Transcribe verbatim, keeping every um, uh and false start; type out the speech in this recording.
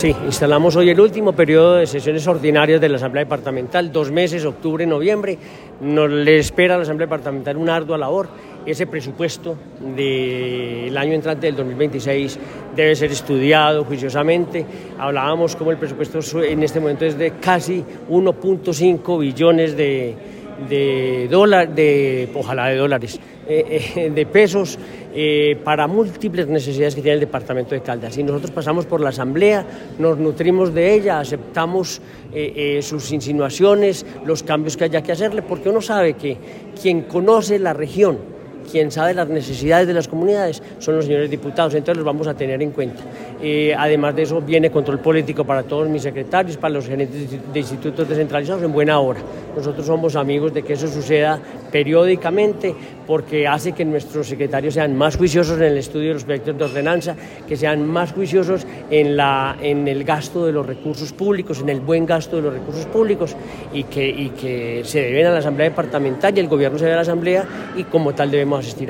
Sí, instalamos hoy el último periodo de sesiones ordinarias de la Asamblea Departamental, dos meses, octubre, noviembre. Nos le espera a la Asamblea Departamental una ardua labor. Ese presupuesto del año entrante del dos mil veintiséis debe ser estudiado juiciosamente. Hablábamos como el presupuesto en este momento es de casi uno punto cinco billones de, de dólares, de, ojalá de dólares, eh, eh, de pesos, eh, para múltiples necesidades que tiene el departamento de Caldas. Y nosotros pasamos por la Asamblea, nos nutrimos de ella, aceptamos eh, eh, sus insinuaciones, los cambios que haya que hacerle, porque uno sabe que quien conoce la región, quien sabe las necesidades de las comunidades son los señores diputados, entonces los vamos a tener en cuenta. Eh, además de eso viene control político para todos mis secretarios, para los gerentes de institutos descentralizados en buena hora. Nosotros somos amigos de que eso suceda periódicamente porque hace que nuestros secretarios sean más juiciosos en el estudio de los proyectos de ordenanza, que sean más juiciosos en, la, en el gasto de los recursos públicos, en el buen gasto de los recursos públicos y que, y que se deben a la Asamblea Departamental y el gobierno se debe a la Asamblea y como tal debemos asistir.